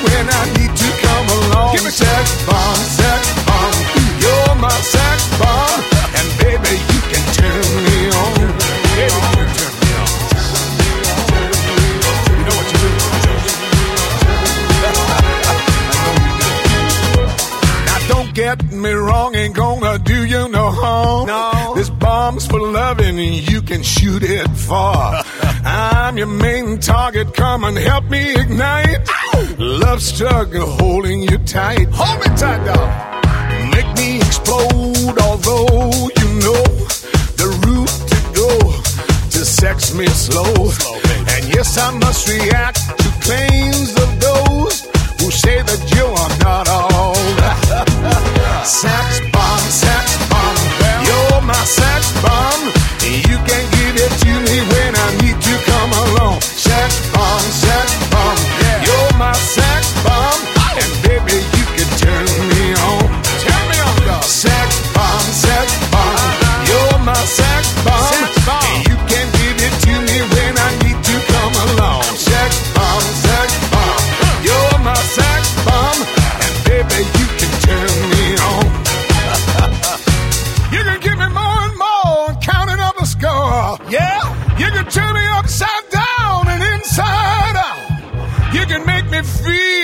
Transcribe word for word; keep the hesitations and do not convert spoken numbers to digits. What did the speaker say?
when I need to come along. Give me sex bomb, sex bomb. You're my sex bomb, and baby you can turn me on. Baby, you can turn me on. You know what you do? Now don't get me wrong, ain't gonna do you no harm. No. This bomb's for loving, and you can shoot it far. I'm your main target, come and help me ignite. Ow! Love struggle holding you tight. Hold me tight, dog. Make me explode, although you know the route to go to sex me slow. slow and yes, I must react to claims of those who say that you are not all. Sex bomb, sex bomb, you're my sex bomb. You can give it to me when I need to come along. Sex bomb, sex bomb, yeah. You're my sex bomb, and baby you can turn me on. Turn me on, dog. Sex bomb, sex bomb, you're my sex bomb. Sex bomb. You can give it to me when I need to come along. Sex bomb, sex bomb, you're my sex bomb, and baby you can turn me on. You can give me more and more, counting up the score. Yeah, you can turn me upside down and inside out. You can make me feel